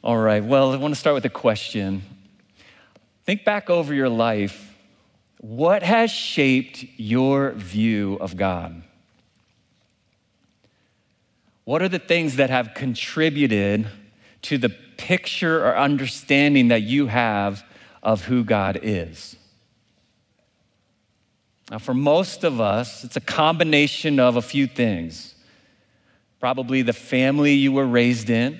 All right, well, I want to start with a question. Think back over your life. What has shaped your view of God? What are the things that have contributed to the picture or understanding that you have of who God is? Now, for most of us, it's a combination of a few things. Probably the family you were raised in,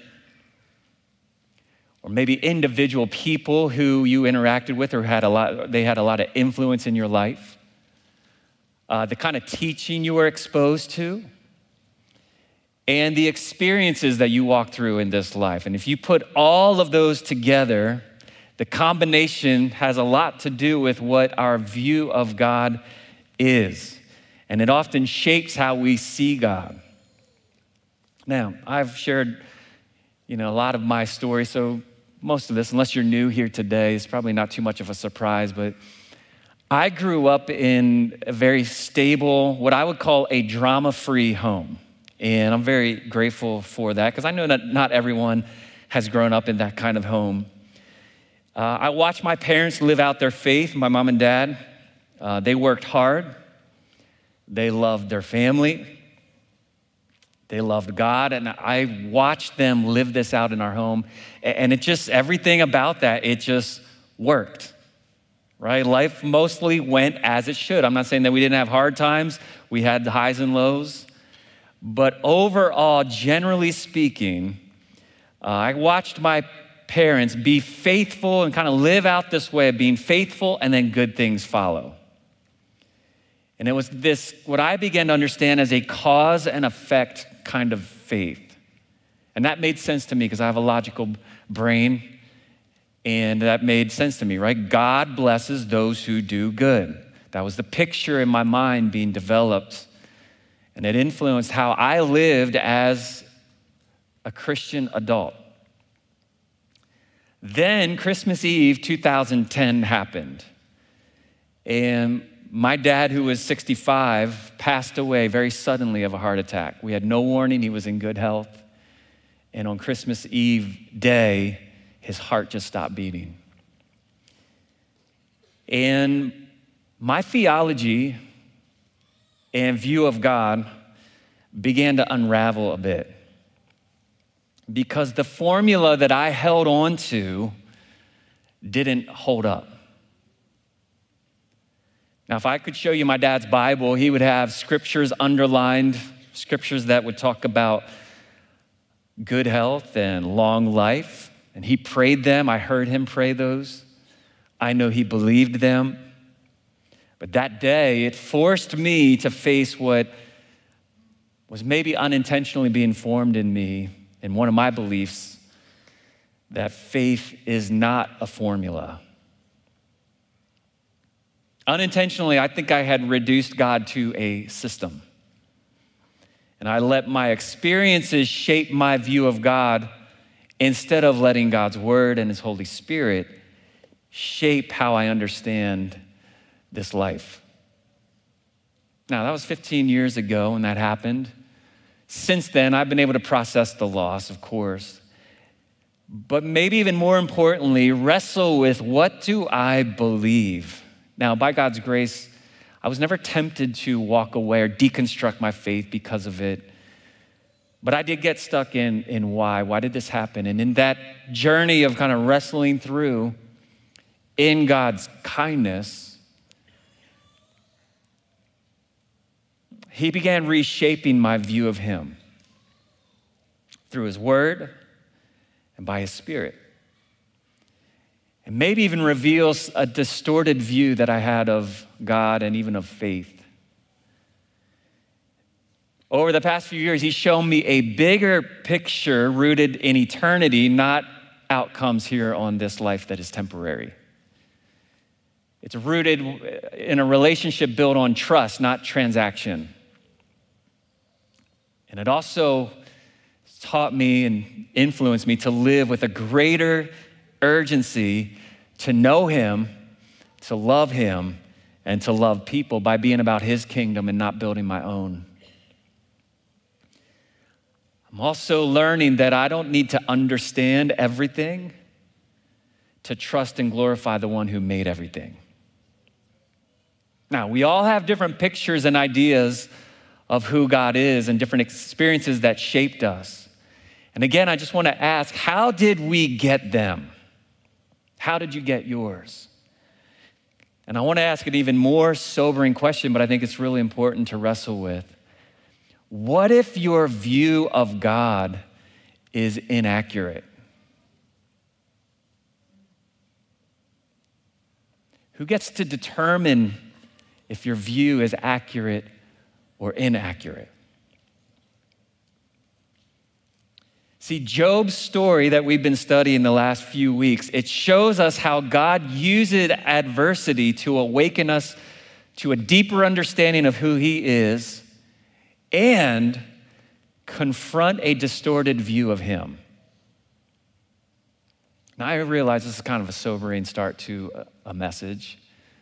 or maybe individual people who you interacted with or they had a lot of influence in your life, the kind of teaching you were exposed to, and the experiences that you walked through in this life. And if you put all of those together, the combination has a lot to do with what our view of God is. And it often shapes how we see God. Now, I've shared, a lot of my story, so most of this, unless you're new here today, is probably not too much of a surprise, but I grew up in a very stable, what I would call a drama-free home. And I'm very grateful for that because I know that not everyone has grown up in that kind of home. I watched my parents live out their faith, my mom and dad. They worked hard. They loved their family. They loved God, and I watched them live this out in our home. And everything about that, it just worked, right? Life mostly went as it should. I'm not saying that we didn't have hard times. We had the highs and lows. But overall, generally speaking, I watched my parents be faithful and kind of live out this way of being faithful, and then good things follow. And it was this, what I began to understand as a cause and effect kind of faith. And that made sense to me because I have a logical brain, and that made sense to me, right? God blesses those who do good. That was the picture in my mind being developed, and it influenced how I lived as a Christian adult. Then Christmas Eve 2010 happened, and my dad, who was 65, passed away very suddenly of a heart attack. We had no warning. He was in good health. And on Christmas Eve day, his heart just stopped beating. And my theology and view of God began to unravel a bit because the formula that I held on to didn't hold up. Now, if I could show you my dad's Bible, he would have scriptures underlined, scriptures that would talk about good health and long life. And he prayed them. I heard him pray those. I know he believed them. But that day, it forced me to face what was maybe unintentionally being formed in me, in one of my beliefs, that faith is not a formula. Unintentionally, I think I had reduced God to a system. And I let my experiences shape my view of God instead of letting God's word and his Holy Spirit shape how I understand this life. Now, that was 15 years ago when that happened. Since then, I've been able to process the loss, of course. But maybe even more importantly, wrestle with, what do I believe? Now, by God's grace, I was never tempted to walk away or deconstruct my faith because of it. But I did get stuck in why. Why did this happen? And in that journey of kind of wrestling through, in God's kindness, he began reshaping my view of him through his word and by his Spirit. And maybe even reveals a distorted view that I had of God and even of faith. Over the past few years, he's shown me a bigger picture rooted in eternity, not outcomes here on this life that is temporary. It's rooted in a relationship built on trust, not transaction. And it also taught me and influenced me to live with a greater urgency to know him, to love him, and to love people by being about his kingdom and not building my own. I'm also learning that I don't need to understand everything to trust and glorify the one who made everything. Now, we all have different pictures and ideas of who God is and different experiences that shaped us. And again, I just want to ask, how did we get them? How did you get yours? And I want to ask an even more sobering question, but I think it's really important to wrestle with. What if your view of God is inaccurate? Who gets to determine if your view is accurate or inaccurate? See, Job's story that we've been studying the last few weeks, it shows us how God uses adversity to awaken us to a deeper understanding of who he is and confront a distorted view of him. Now, I realize this is kind of a sobering start to a message,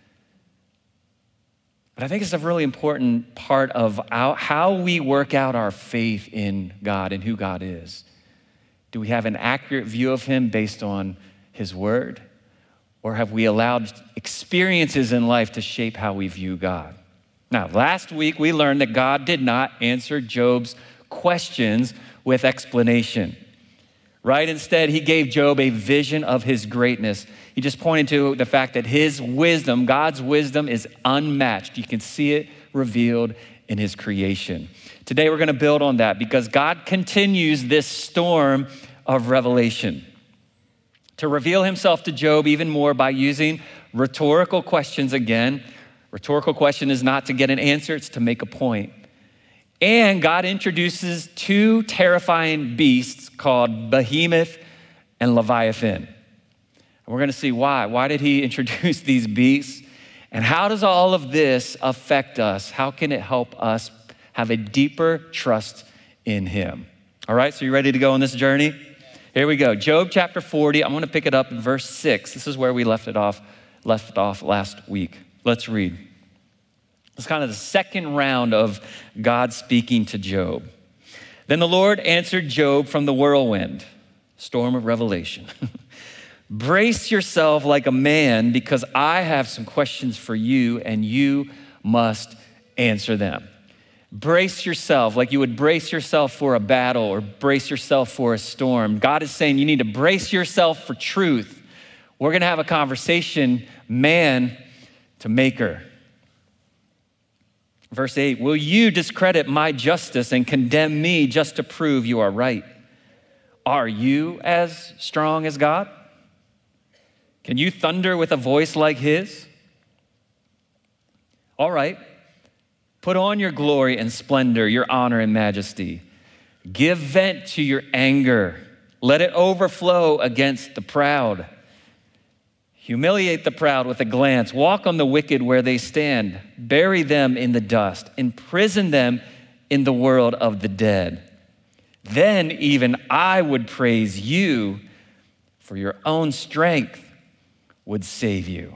but I think it's a really important part of how we work out our faith in God and who God is. Do we have an accurate view of him based on his word? Or have we allowed experiences in life to shape how we view God? Now, last week we learned that God did not answer Job's questions with explanation, right? Instead, he gave Job a vision of his greatness. He just pointed to the fact that his wisdom, God's wisdom, is unmatched. You can see it revealed in his creation. Today, we're going to build on that because God continues this storm of revelation to reveal himself to Job even more by using rhetorical questions again. Rhetorical question is not to get an answer, it's to make a point. And God introduces two terrifying beasts called Behemoth and Leviathan. And we're going to see why. Why did he introduce these beasts? And how does all of this affect us? How can it help us have a deeper trust in him? All right, so you ready to go on this journey? Here we go. Job chapter 40. I'm going to pick it up in verse 6. This is where we left off last week. Let's read. It's kind of the second round of God speaking to Job. Then the Lord answered Job from the whirlwind, storm of revelation. Brace yourself like a man because I have some questions for you and you must answer them. Brace yourself like you would brace yourself for a battle or brace yourself for a storm. God is saying you need to brace yourself for truth. We're going to have a conversation, man to maker. Verse 8, will you discredit my justice and condemn me just to prove you are right? Are you as strong as God? Can you thunder with a voice like his? All right. Put on your glory and splendor, your honor and majesty. Give vent to your anger. Let it overflow against the proud. Humiliate the proud with a glance. Walk on the wicked where they stand. Bury them in the dust. Imprison them in the world of the dead. Then even I would praise you, for your own strength would save you.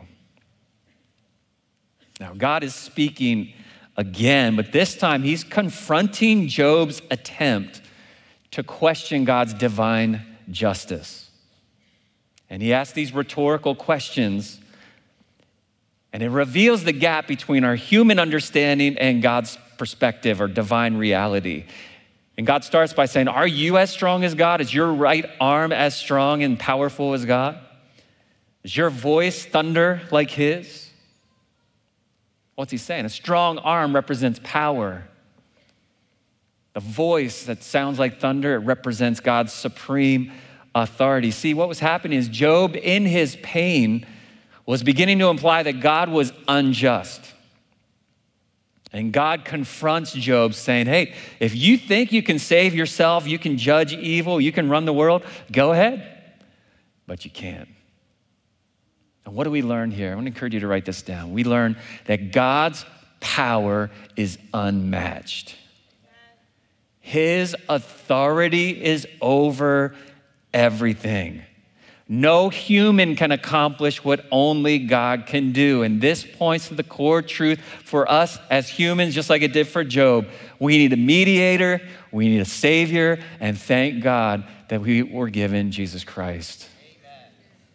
Now, God is speaking again, but this time he's confronting Job's attempt to question God's divine justice. And he asks these rhetorical questions, and it reveals the gap between our human understanding and God's perspective or divine reality. And God starts by saying, are you as strong as God? Is your right arm as strong and powerful as God? Is your voice thunder like his? What's he saying? A strong arm represents power. The voice that sounds like thunder, it represents God's supreme authority. See, what was happening is Job, in his pain, was beginning to imply that God was unjust. And God confronts Job saying, hey, if you think you can save yourself, you can judge evil, you can run the world, go ahead. But you can't. And what do we learn here? I want to encourage you to write this down. We learn that God's power is unmatched. His authority is over everything. No human can accomplish what only God can do. And this points to the core truth for us as humans, just like it did for Job. We need a mediator. We need a Savior, and thank God that we were given Jesus Christ. Amen.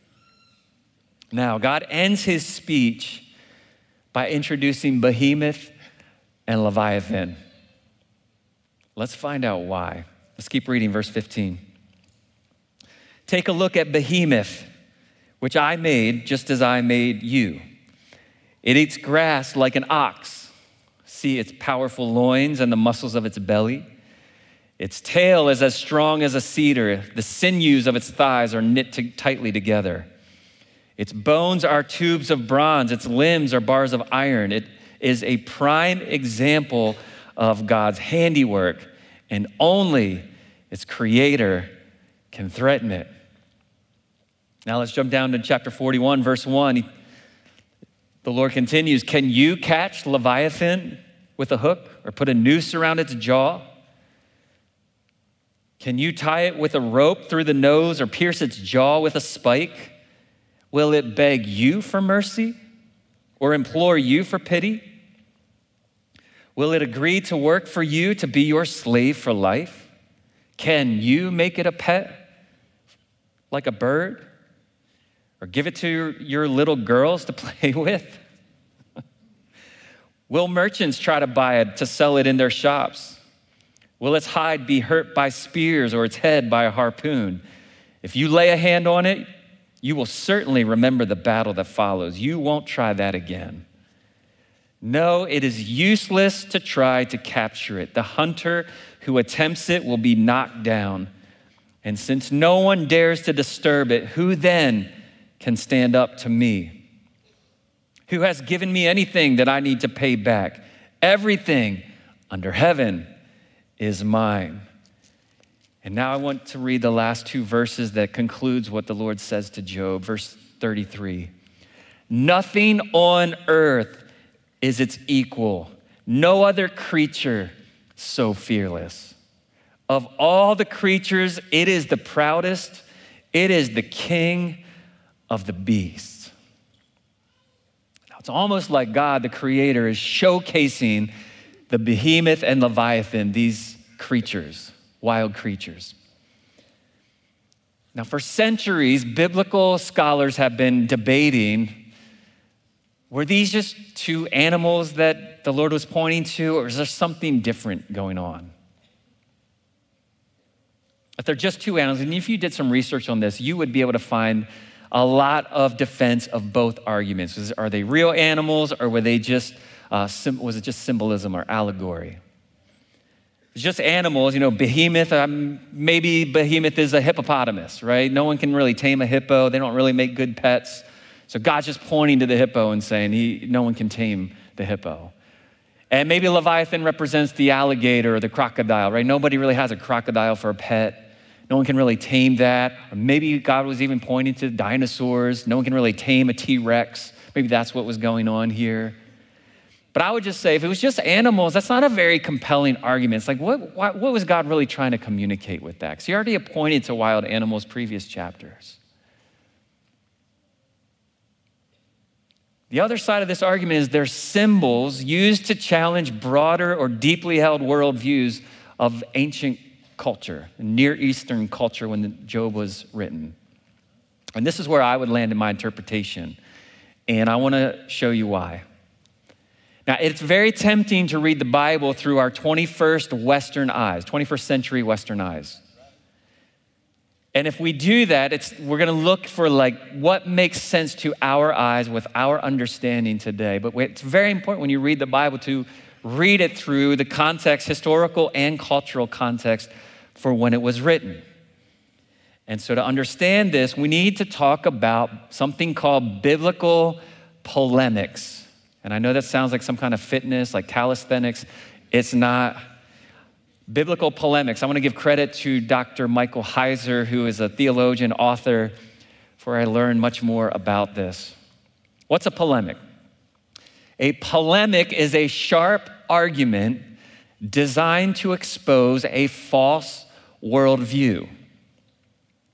Now, God ends his speech by introducing Behemoth and Leviathan. Let's find out why. Let's keep reading verse 15. Take a look at Behemoth, which I made just as I made you. It eats grass like an ox. See its powerful loins and the muscles of its belly. Its tail is as strong as a cedar. The sinews of its thighs are knit tightly together. Its bones are tubes of bronze. Its limbs are bars of iron. It is a prime example of God's handiwork, and only its creator can threaten it. Now let's jump down to chapter 41, verse 1. The Lord continues, can you catch Leviathan with a hook or put a noose around its jaw? Can you tie it with a rope through the nose or pierce its jaw with a spike? Will it beg you for mercy or implore you for pity? Will it agree to work for you, to be your slave for life? Can you make it a pet like a bird? Or give it to your little girls to play with? Will merchants try to buy it to sell it in their shops? Will its hide be hurt by spears or its head by a harpoon? If you lay a hand on it, you will certainly remember the battle that follows. You won't try that again. No, it is useless to try to capture it. The hunter who attempts it will be knocked down. And since no one dares to disturb it, who then can stand up to me? Who has given me anything that I need to pay back? Everything under heaven is mine. And now I want to read the last two verses that concludes what the Lord says to Job. Verse 33. Nothing on earth is its equal. No other creature so fearless. Of all the creatures, it is the proudest. It is the king of the beasts. Now, it's almost like God, the creator, is showcasing the behemoth and Leviathan, these creatures, wild creatures. Now, for centuries, biblical scholars have been debating, were these just two animals that the Lord was pointing to, or is there something different going on? If they're just two animals, and if you did some research on this, you would be able to find a lot of defense of both arguments. Are they real animals, or were they just was it just symbolism or allegory? It's just animals, behemoth, maybe behemoth is a hippopotamus, right? No one can really tame a hippo. They don't really make good pets. So God's just pointing to the hippo and saying no one can tame the hippo. And maybe Leviathan represents the alligator or the crocodile, right? Nobody really has a crocodile for a pet. No one can really tame that. Or maybe God was even pointing to dinosaurs. No one can really tame a T-Rex. Maybe that's what was going on here. But I would just say, if it was just animals, that's not a very compelling argument. It's like, what was God really trying to communicate with that? Because he already pointed to wild animals previous chapters. The other side of this argument is they're symbols used to challenge broader or deeply held worldviews of ancient culture, Near Eastern culture when Job was written. And this is where I would land in my interpretation. And I want to show you why. Now, it's very tempting to read the Bible through our 21st century Western eyes. And if we do that, we're going to look for what makes sense to our eyes with our understanding today. But it's very important when you read the Bible to read it through the context, historical and cultural context for when it was written. And so to understand this, we need to talk about something called biblical polemics. And I know that sounds like some kind of fitness, like calisthenics. It's not. Biblical polemics. I want to give credit to Dr. Michael Heiser, who is a theologian, author, for I learned much more about this. What's a polemic? A polemic is a sharp argument designed to expose a false worldview.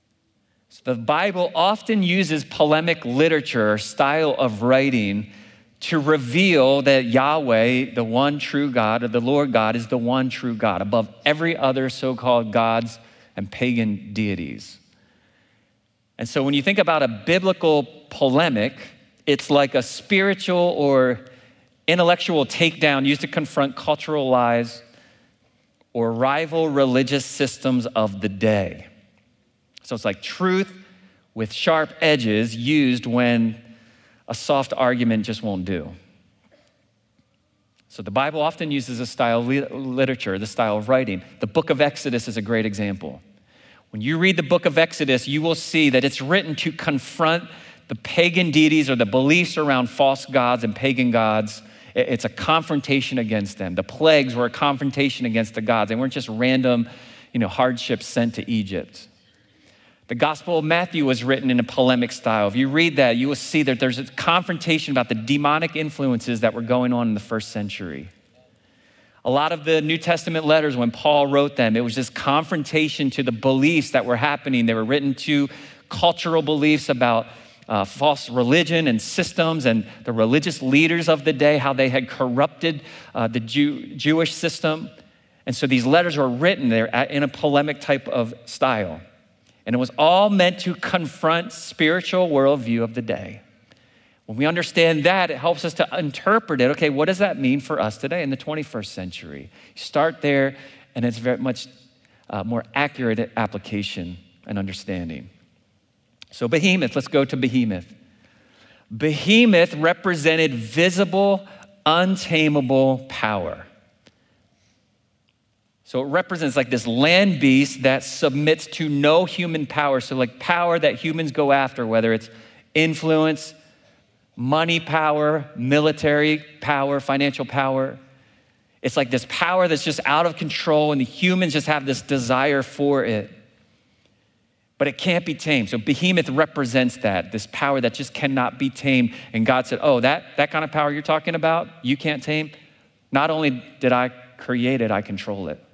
So the Bible often uses polemic literature or style of writing to reveal that Yahweh, the one true God, or the Lord God, is the one true God above every other so-called gods and pagan deities. And so when you think about a biblical polemic, it's like a spiritual or intellectual takedown used to confront cultural lies or rival religious systems of the day. So it's like truth with sharp edges used when a soft argument just won't do. So the Bible often uses a style of literature, the style of writing. The book of Exodus is a great example. When you read the book of Exodus, you will see that it's written to confront the pagan deities or the beliefs around false gods and pagan gods. It's a confrontation against them. The plagues were a confrontation against the gods. They weren't just random, hardships sent to Egypt. The Gospel of Matthew was written in a polemic style. If you read that, you will see that there's a confrontation about the demonic influences that were going on in the first century. A lot of the New Testament letters, when Paul wrote them, it was this confrontation to the beliefs that were happening. They were written to cultural beliefs about false religion and systems and the religious leaders of the day, how they had corrupted the Jewish system. And so these letters were written there in a polemic type of style. And it was all meant to confront spiritual worldview of the day. When we understand that, it helps us to interpret it. Okay, what does that mean for us today in the 21st century? You start there, and it's very much more accurate application and understanding. So Behemoth, let's go to Behemoth. Behemoth represented visible, untamable power. So it represents like this land beast that submits to no human power. So like power that humans go after, whether it's influence, money power, military power, financial power. It's like this power that's just out of control and the humans just have this desire for it. But it can't be tamed. So Behemoth represents that, this power that just cannot be tamed. And God said, oh, that kind of power you're talking about, you can't tame? Not only did I create it, I control it.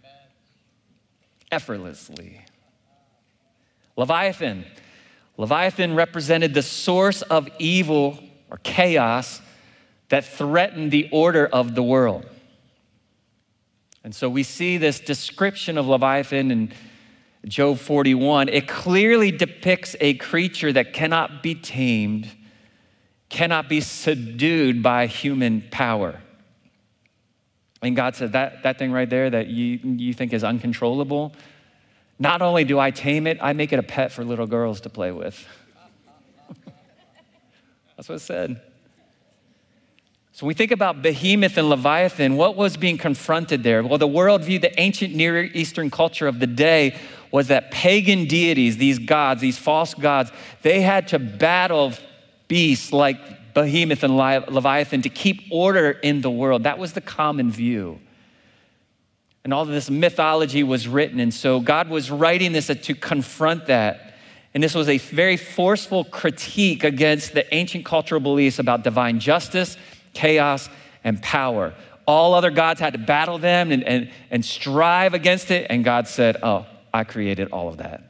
Effortlessly. Leviathan. Leviathan represented the source of evil or chaos that threatened the order of the world. And so we see this description of Leviathan in Job 41. It clearly depicts a creature that cannot be tamed, cannot be subdued by human power. And God said, that thing right there that you think is uncontrollable, not only do I tame it, I make it a pet for little girls to play with. That's what it said. So when we think about Behemoth and Leviathan, what was being confronted there? Well, the worldview, the ancient Near Eastern culture of the day was that pagan deities, these gods, these false gods, they had to battle beasts like Behemoth and Leviathan to keep order in the world. That was the common view. And all of this mythology was written. And so God was writing this to confront that. And this was a very forceful critique against the ancient cultural beliefs about divine justice, chaos, and power. All other gods had to battle them and strive against it. And God said, oh, I created all of that.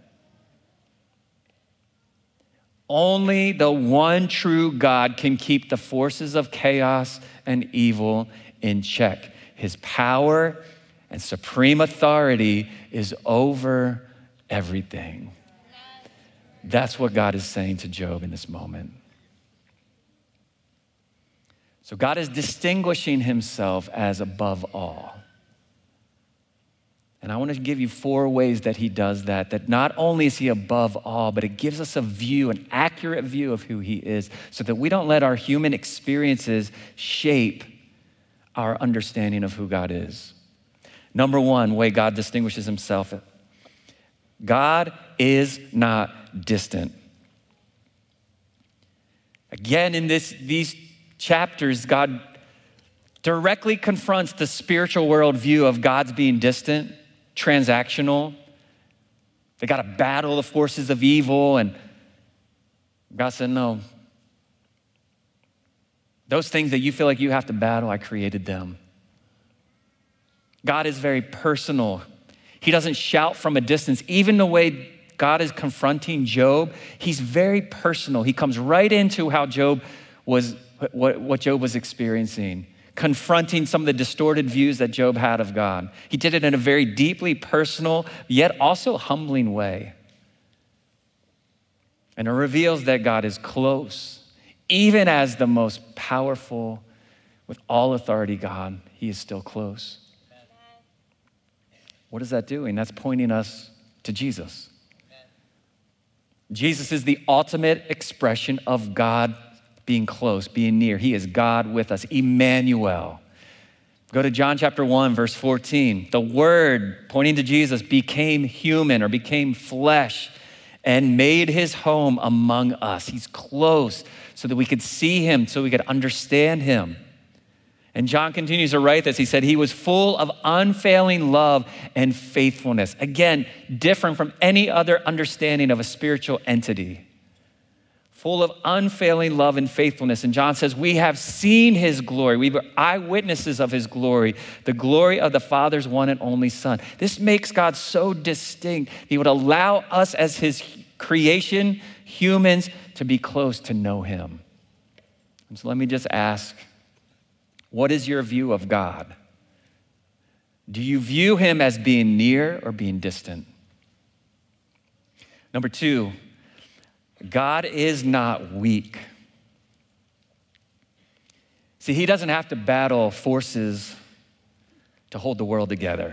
Only the one true God can keep the forces of chaos and evil in check. His power and supreme authority is over everything. That's what God is saying to Job in this moment. So God is distinguishing himself as above all. And I want to give you 4 ways that he does that not only is he above all, but it gives us a view, an accurate view of who he is, so that we don't let our human experiences shape our understanding of who God is. Number 1 way God distinguishes himself, God is not distant. Again, in these chapters, God directly confronts the spiritual worldview of God's being distant, transactional. They got to battle the forces of evil. And God said, no. Those things that you feel like you have to battle, I created them. God is very personal. He doesn't shout from a distance. Even the way God is confronting Job, he's very personal. He comes right into how Job was what Job was experiencing, confronting some of the distorted views that Job had of God. He did it in a very deeply personal, yet also humbling way. And it reveals that God is close, even as the most powerful, with all authority God, he is still close. What is that doing? That's pointing us to Jesus. Jesus is the ultimate expression of God being close, being near. He is God with us, Emmanuel. Go to John chapter 1, verse 14. The Word, pointing to Jesus, became human or became flesh and made his home among us. He's close so that we could see him, so we could understand him. And John continues to write this. He said, he was full of unfailing love and faithfulness. Again, different from any other understanding of a spiritual entity. Full of unfailing love and faithfulness. And John says, we have seen his glory. We were eyewitnesses of his glory, the glory of the Father's one and only Son. This makes God so distinct. He would allow us as his creation, humans, to be close to know him. And so let me just ask, what is your view of God? Do you view him as being near or being distant? Number two, God is not weak. See, he doesn't have to battle forces to hold the world together.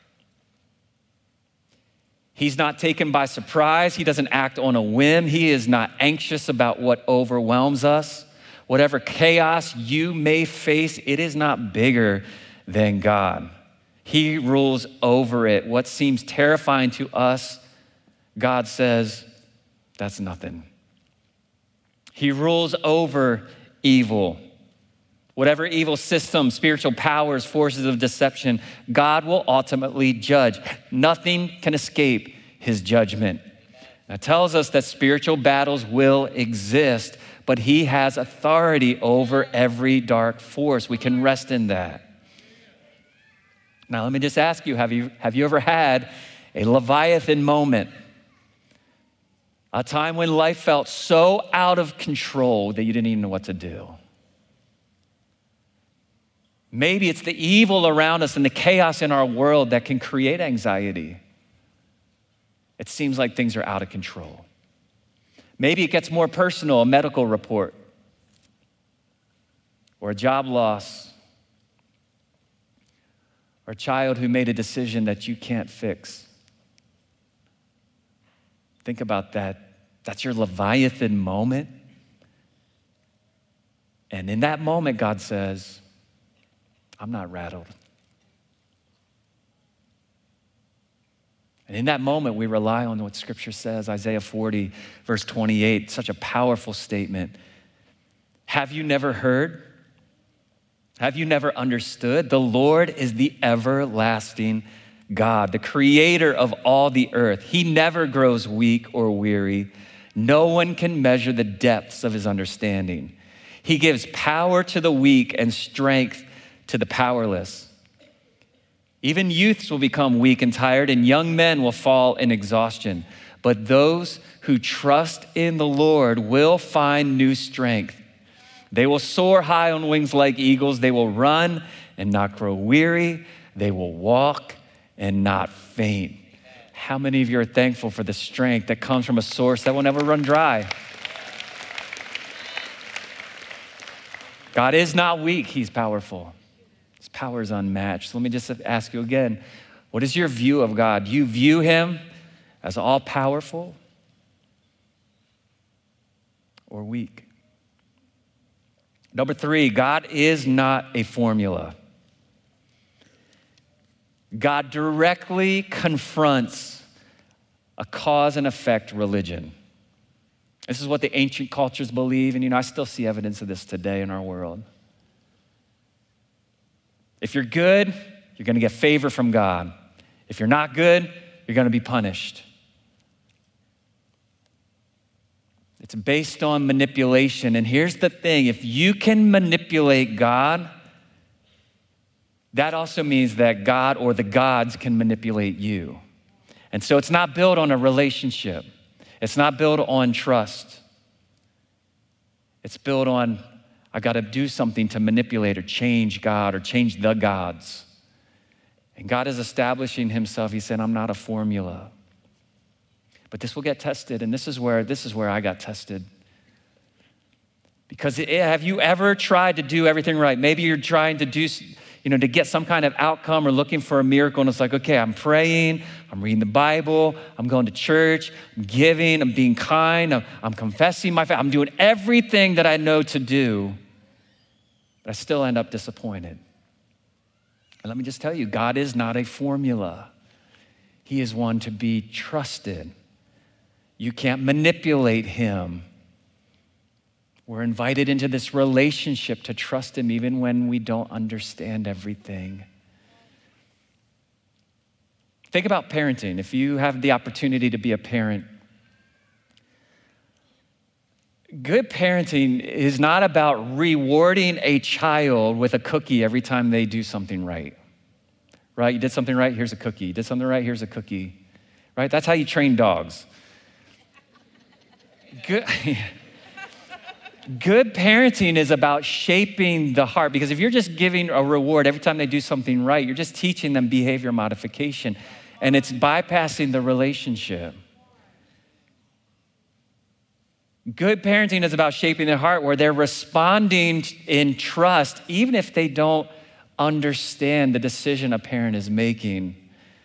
He's not taken by surprise. He doesn't act on a whim. He is not anxious about what overwhelms us. Whatever chaos you may face, it is not bigger than God. He rules over it. What seems terrifying to us, God says, that's nothing. He rules over evil. Whatever evil systems, spiritual powers, forces of deception, God will ultimately judge. Nothing can escape his judgment. That tells us that spiritual battles will exist, but he has authority over every dark force. We can rest in that. Now, let me just ask you, have you ever had a Leviathan moment? A time when life felt so out of control that you didn't even know what to do. Maybe it's the evil around us and the chaos in our world that can create anxiety. It seems like things are out of control. Maybe it gets more personal, a medical report, or a job loss, or a child who made a decision that you can't fix. Think about that. That's your Leviathan moment. And in that moment, God says, I'm not rattled. And in that moment, we rely on what Scripture says, Isaiah 40, verse 28, such a powerful statement. Have you never heard? Have you never understood? The Lord is the everlasting God, the creator of all the earth. He never grows weak or weary. No one can measure the depths of his understanding. He gives power to the weak and strength to the powerless. Even youths will become weak and tired, and young men will fall in exhaustion. But those who trust in the Lord will find new strength. They will soar high on wings like eagles. They will run and not grow weary. They will walk and not faint. How many of you are thankful for the strength that comes from a source that will never run dry? God is not weak, he's powerful. His power is unmatched. So let me just ask you again, what is your view of God? Do you view him as all-powerful or weak? Number three, God is not a formula. God directly confronts a cause and effect religion. This is what the ancient cultures believe, and I still see evidence of this today in our world. If you're good, you're going to get favor from God. If you're not good, you're going to be punished. It's based on manipulation, and here's the thing, if you can manipulate God, that also means that God or the gods can manipulate you. And so it's not built on a relationship. It's not built on trust. It's built on I got to do something to manipulate or change God or change the gods. And God is establishing himself. He said, I'm not a formula. But this will get tested, and this is where I got tested. Because have you ever tried to do everything right? Maybe you're trying to do, to get some kind of outcome or looking for a miracle, and it's like, okay, I'm praying, I'm reading the Bible, I'm going to church, I'm giving, I'm being kind, I'm confessing my faith, I'm doing everything that I know to do, but I still end up disappointed. And let me just tell you, God is not a formula. He is one to be trusted. You can't manipulate him. We're invited into this relationship to trust him even when we don't understand everything. Think about parenting. If you have the opportunity to be a parent, good parenting is not about rewarding a child with a cookie every time they do something right. Right? You did something right, here's a cookie. You did something right, here's a cookie. Right? That's how you train dogs. Good parenting is about shaping the heart, because if you're just giving a reward every time they do something right, you're just teaching them behavior modification, and it's bypassing the relationship. Good parenting is about shaping their heart where they're responding in trust, even if they don't understand the decision a parent is making.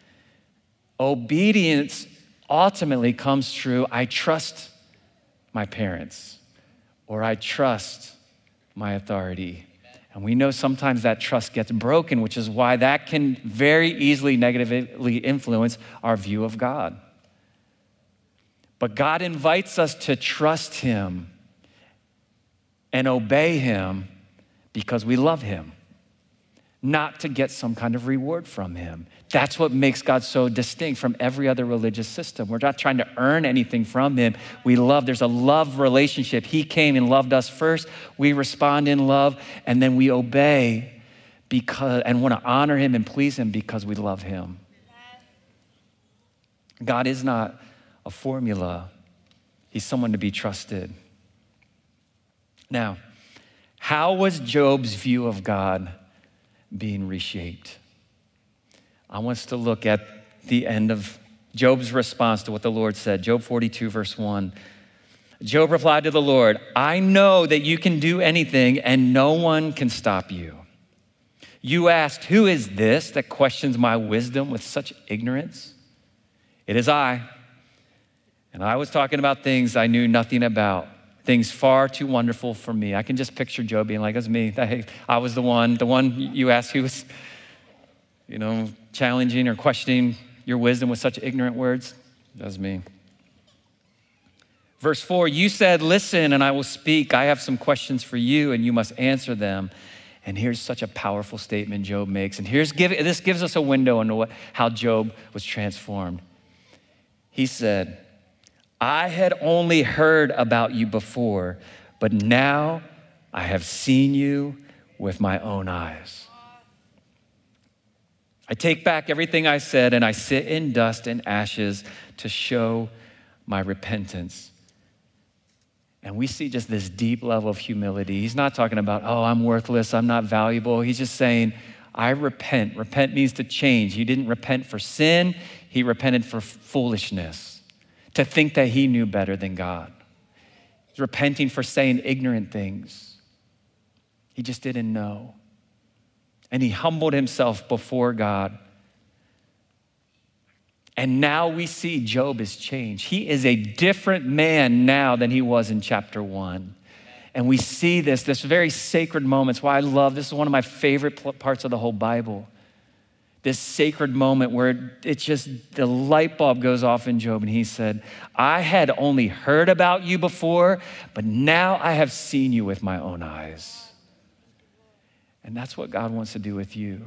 Obedience ultimately comes through, I trust my parents, or I trust my authority. And we know sometimes that trust gets broken, which is why that can very easily negatively influence our view of God. But God invites us to trust him and obey him because we love him, not to get some kind of reward from him. That's what makes God so distinct from every other religious system. We're not trying to earn anything from him. There's a love relationship. He came and loved us first. We respond in love, and then we obey and want to honor him and please him because we love him. God is not a formula. He's someone to be trusted. Now, how was Job's view of God being reshaped? I want us to look at the end of Job's response to what the Lord said. Job 42, verse 1. Job replied to the Lord, I know that you can do anything and no one can stop you. You asked, who is this that questions my wisdom with such ignorance? It is I. And I was talking about things I knew nothing about, things far too wonderful for me. I can just picture Job being like, that's me. Hey, I was the one you asked who was, challenging or questioning your wisdom with such ignorant words. That was me. Verse 4, you said, listen, and I will speak. I have some questions for you, and you must answer them. And here's such a powerful statement Job makes. And this gives us a window into how Job was transformed. He said, I had only heard about you before, but now I have seen you with my own eyes. I take back everything I said, and I sit in dust and ashes to show my repentance. And we see just this deep level of humility. He's not talking about, I'm worthless, I'm not valuable. He's just saying, I repent. Repent means to change. He didn't repent for sin. He repented for foolishness, to think that he knew better than God. He's repenting for saying ignorant things. He just didn't know. And he humbled himself before God. And now we see Job is changed. He is a different man now than he was in chapter 1. And we see this very sacred moment. It's why I love, this is one of my favorite parts of the whole Bible. This sacred moment where the light bulb goes off in Job, and he said, I had only heard about you before, but now I have seen you with my own eyes. And that's what God wants to do with you.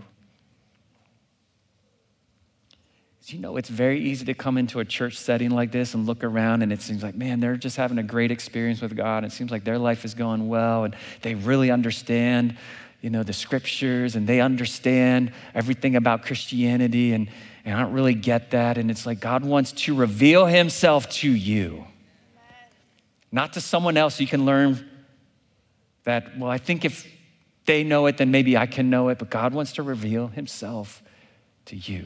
It's very easy to come into a church setting like this and look around, and it seems like, man, they're just having a great experience with God. It seems like their life is going well, and they really understand, the scriptures, and they understand everything about Christianity, and I don't really get that. And it's like God wants to reveal himself to you, not to someone else you can learn that, well, I think if they know it, then maybe I can know it, but God wants to reveal himself to you.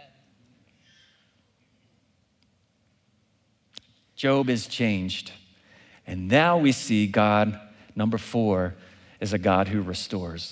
Job is changed. And now we see God, number 4, is a God who restores.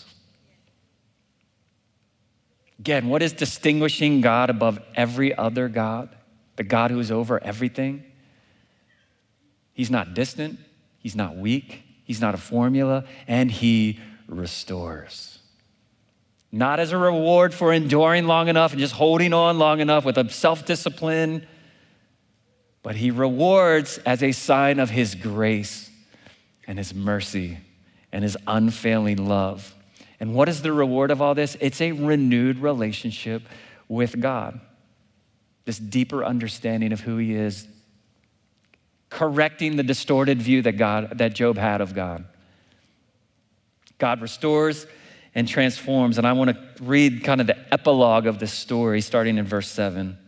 Again, what is distinguishing God above every other God? The God who is over everything? He's not distant. He's not weak. He's not a formula. And he restores. Not as a reward for enduring long enough and just holding on long enough with a self-discipline, but he rewards as a sign of his grace and his mercy and his unfailing love. And what is the reward of all this? It's a renewed relationship with God. This deeper understanding of who he is, correcting the distorted view that Job had of God. God restores and transforms. And I want to read kind of the epilogue of this story starting in verse 7.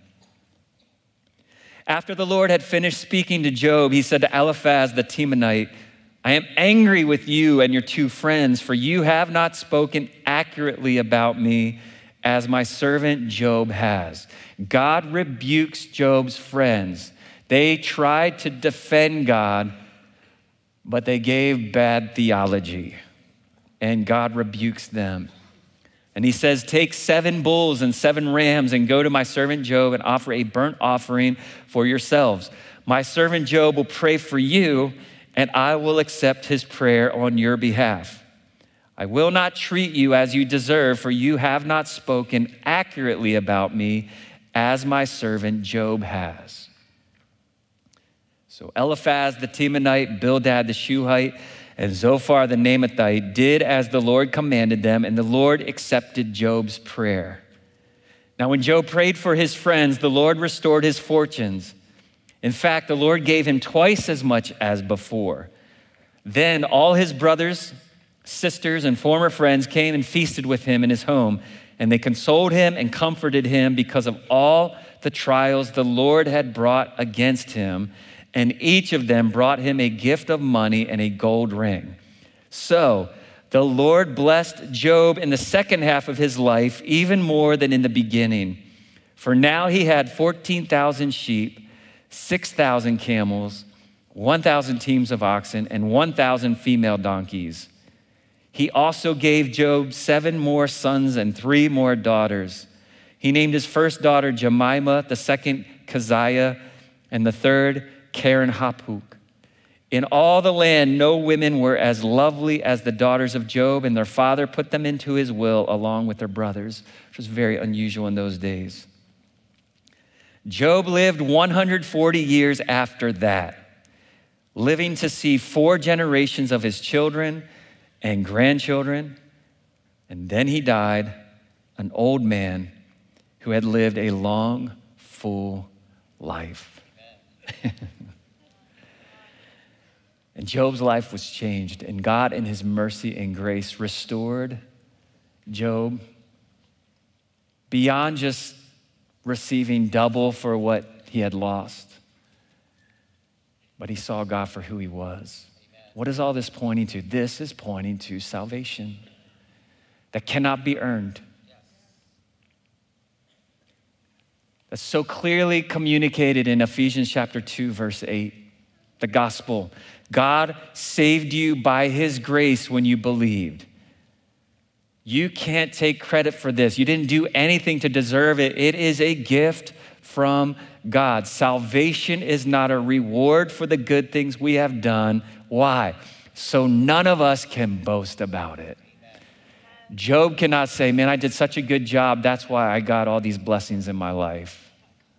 After the Lord had finished speaking to Job, he said to Eliphaz the Temanite, I am angry with you and your 2 friends, for you have not spoken accurately about me as my servant Job has. God rebukes Job's friends. They tried to defend God, but they gave bad theology, and God rebukes them. And he says, take 7 bulls and 7 rams and go to my servant Job and offer a burnt offering for yourselves. My servant Job will pray for you, and I will accept his prayer on your behalf. I will not treat you as you deserve, for you have not spoken accurately about me as my servant Job has. So Eliphaz the Temanite, Bildad the Shuhite, and Zophar the Naamathite did as the Lord commanded them, and the Lord accepted Job's prayer. Now, when Job prayed for his friends, the Lord restored his fortunes. In fact, the Lord gave him twice as much as before. Then all his brothers, sisters, and former friends came and feasted with him in his home, and they consoled him and comforted him because of all the trials the Lord had brought against him. And each of them brought him a gift of money and a gold ring. So the Lord blessed Job in the second half of his life even more than in the beginning. For now he had 14,000 sheep, 6,000 camels, 1,000 teams of oxen, and 1,000 female donkeys. He also gave Job 7 more sons and 3 more daughters. He named his first daughter Jemimah, the second Keziah, and the third Karen Hapuk. In all the land, no women were as lovely as the daughters of Job, and their father put them into his will along with their brothers, which was very unusual in those days. Job lived 140 years after that, living to see 4 generations of his children and grandchildren, and then he died, an old man who had lived a long, full life. And Job's life was changed, and God in his mercy and grace restored Job beyond just receiving double for what he had lost. But he saw God for who he was. Amen. What is all this pointing to? This is pointing to salvation that cannot be earned. That's so clearly communicated in Ephesians chapter 2, verse 8, the gospel. God saved you by his grace when you believed. You can't take credit for this. You didn't do anything to deserve it. It is a gift from God. Salvation is not a reward for the good things we have done. Why? So none of us can boast about it. Job cannot say, man, I did such a good job. That's why I got all these blessings in my life.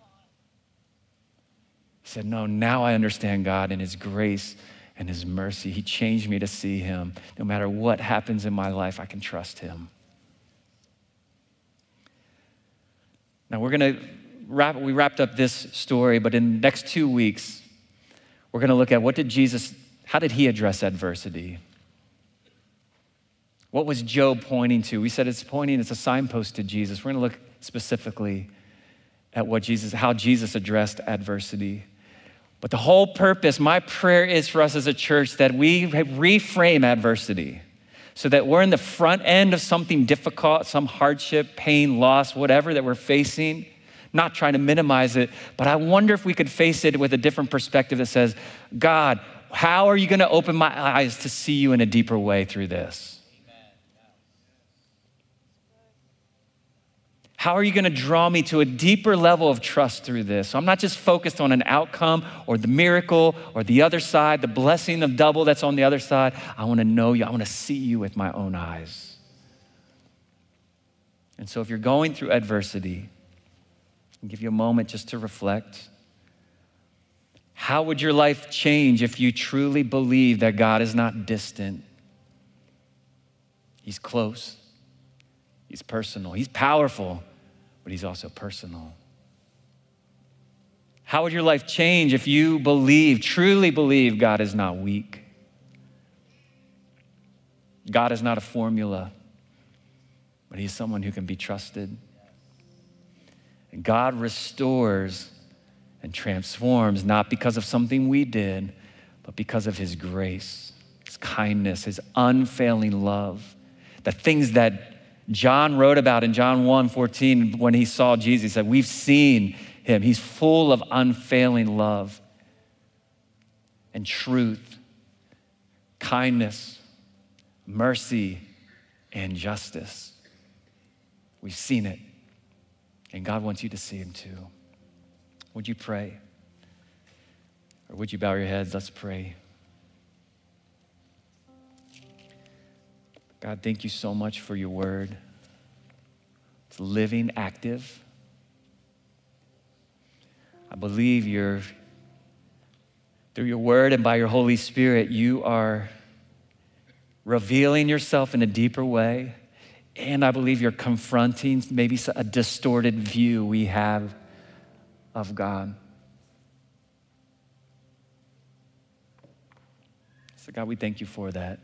He said, no, now I understand God and his grace and his mercy. He changed me to see him. No matter what happens in my life, I can trust him. Now we wrapped up this story, but in the next 2 weeks, we're gonna look at how did he address adversity? What was Job pointing to? We said it's a signpost to Jesus. We're gonna look specifically at how Jesus addressed adversity. But the whole purpose, my prayer is for us as a church that we reframe adversity so that we're in the front end of something difficult, some hardship, pain, loss, whatever that we're facing, not trying to minimize it, but I wonder if we could face it with a different perspective that says, God, how are you going to open my eyes to see you in a deeper way through this? How are you going to draw me to a deeper level of trust through this? So I'm not just focused on an outcome or the miracle or the other side, the blessing of double that's on the other side. I want to know you. I want to see you with my own eyes. And so if you're going through adversity, I'll give you a moment just to reflect. How would your life change if you truly believe that God is not distant? He's close. He's personal. He's powerful, but he's also personal. How would your life change if you truly believe God is not weak? God is not a formula, but he's someone who can be trusted. And God restores and transforms not because of something we did, but because of his grace, his kindness, his unfailing love. The things that John wrote about in John 1:14 when he saw Jesus. He said, we've seen him. He's full of unfailing love and truth, kindness, mercy, and justice. We've seen it, and God wants you to see him too. Would you pray? Or would you bow your heads? Let's pray. God, thank you so much for your word. It's living, active. I believe through your word and by your Holy Spirit, you are revealing yourself in a deeper way. And I believe you're confronting maybe a distorted view we have of God. So God, we thank you for that.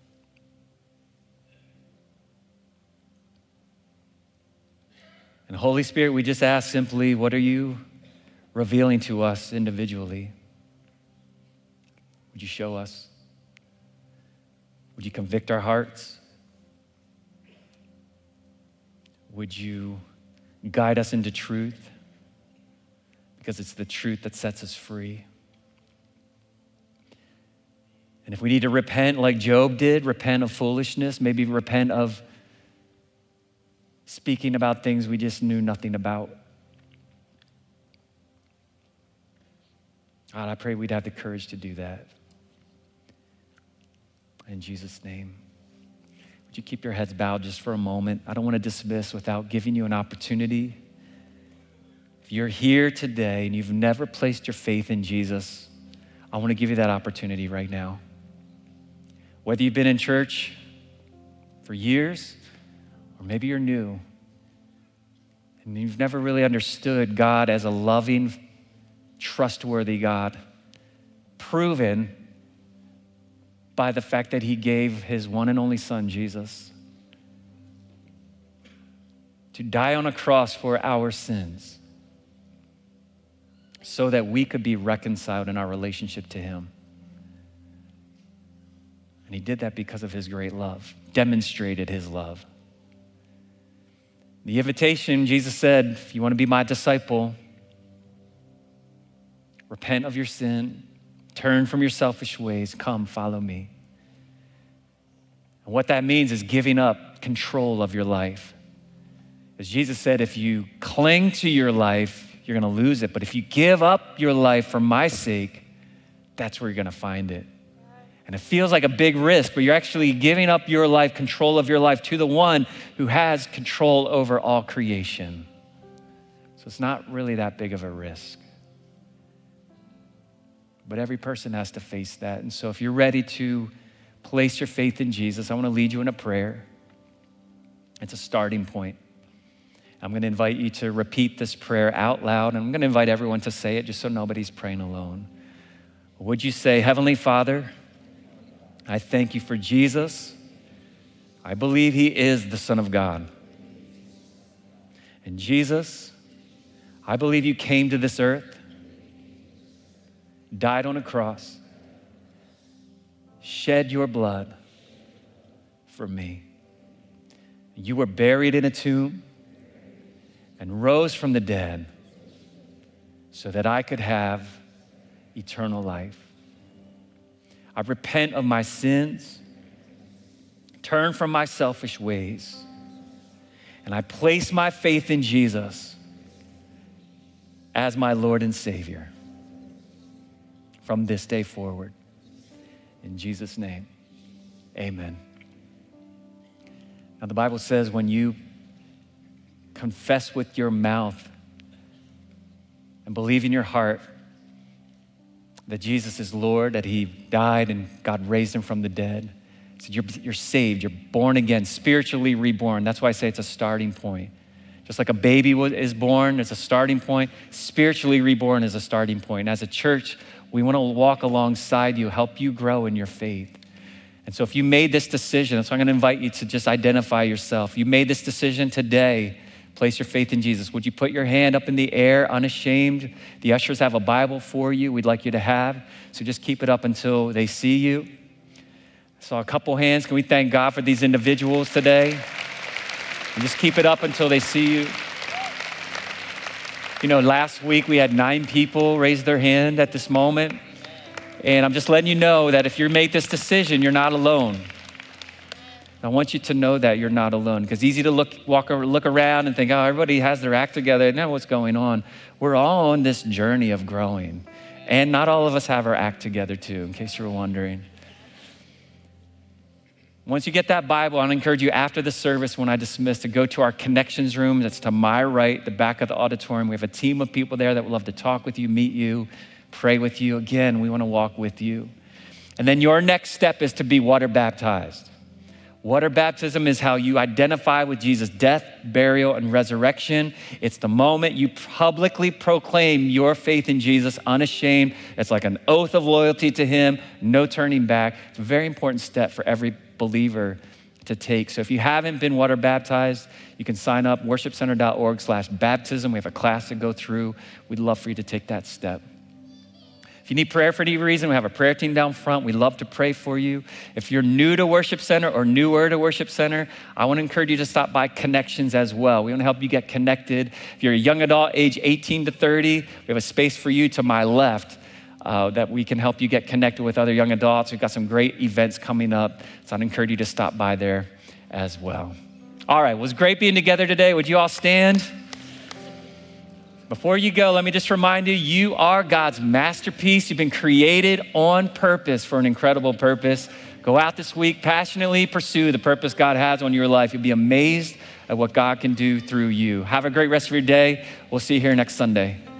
And Holy Spirit, we just ask simply, what are you revealing to us individually? Would you show us? Would you convict our hearts? Would you guide us into truth? Because it's the truth that sets us free. And if we need to repent like Job did, repent of foolishness, maybe repent of speaking about things we just knew nothing about. God, I pray we'd have the courage to do that. In Jesus' name. Would you keep your heads bowed just for a moment? I don't want to dismiss without giving you an opportunity. If you're here today and you've never placed your faith in Jesus, I want to give you that opportunity right now. Whether you've been in church for years, or maybe you're new and you've never really understood God as a loving, trustworthy God, proven by the fact that he gave his one and only son, Jesus, to die on a cross for our sins so that we could be reconciled in our relationship to him. And he did that because of his great love, demonstrated his love. The invitation, Jesus said, if you want to be my disciple, repent of your sin, turn from your selfish ways, come, follow me. And what that means is giving up control of your life. As Jesus said, if you cling to your life, you're going to lose it. But if you give up your life for my sake, that's where you're going to find it. And it feels like a big risk, but you're actually giving up your life, control of your life, to the one who has control over all creation. So it's not really that big of a risk. But every person has to face that. And so if you're ready to place your faith in Jesus, I want to lead you in a prayer. It's a starting point. I'm going to invite you to repeat this prayer out loud, and I'm going to invite everyone to say it just so nobody's praying alone. Would you say, Heavenly Father, I thank you for Jesus. I believe he is the Son of God. And Jesus, I believe you came to this earth, died on a cross, shed your blood for me. You were buried in a tomb and rose from the dead so that I could have eternal life. I repent of my sins, turn from my selfish ways, and I place my faith in Jesus as my Lord and Savior from this day forward. In Jesus' name, amen. Now the Bible says when you confess with your mouth and believe in your heart that Jesus is Lord, that he died and God raised him from the dead, so you're saved, you're born again, spiritually reborn. That's why I say it's a starting point. Just like a baby is born, it's a starting point. Spiritually reborn is a starting point. And as a church, we want to walk alongside you, help you grow in your faith. And so if you made this decision, so I'm going to invite you to just identify yourself. You made this decision today, place your faith in Jesus. Would you put your hand up in the air, unashamed? The ushers have a Bible for you we'd like you to have. So just keep it up until they see you. I saw a couple hands. Can we thank God for these individuals today? And just keep it up until they see you. You know, last week we had 9 people raise their hand at this moment. And I'm just letting you know that if you made this decision, you're not alone. I want you to know that you're not alone, because it's easy to look around and think, oh, everybody has their act together. They know what's going on. We're all on this journey of growing. And not all of us have our act together too, in case you were wondering. Once you get that Bible, I want to encourage you after the service when I dismiss to go to our connections room. That's to my right, the back of the auditorium. We have a team of people there that would love to talk with you, meet you, pray with you. Again, we want to walk with you. And then your next step is to be water baptized. Water baptism is how you identify with Jesus' death, burial, and resurrection. It's the moment you publicly proclaim your faith in Jesus unashamed. It's like an oath of loyalty to him, no turning back. It's a very important step for every believer to take. So if you haven't been water baptized, you can sign up, worshipcenter.org/baptism. We have a class to go through. We'd love for you to take that step. If you need prayer for any reason, we have a prayer team down front. We'd love to pray for you. If you're new to Worship Center or newer to Worship Center, I want to encourage you to stop by Connections as well. We want to help you get connected. If you're a young adult, age 18 to 30, we have a space for you to my left that we can help you get connected with other young adults. We've got some great events coming up, so I'd encourage you to stop by there as well. All right, it was great being together today. Would you all stand? Before you go, let me just remind you, you are God's masterpiece. You've been created on purpose for an incredible purpose. Go out this week, passionately pursue the purpose God has on your life. You'll be amazed at what God can do through you. Have a great rest of your day. We'll see you here next Sunday.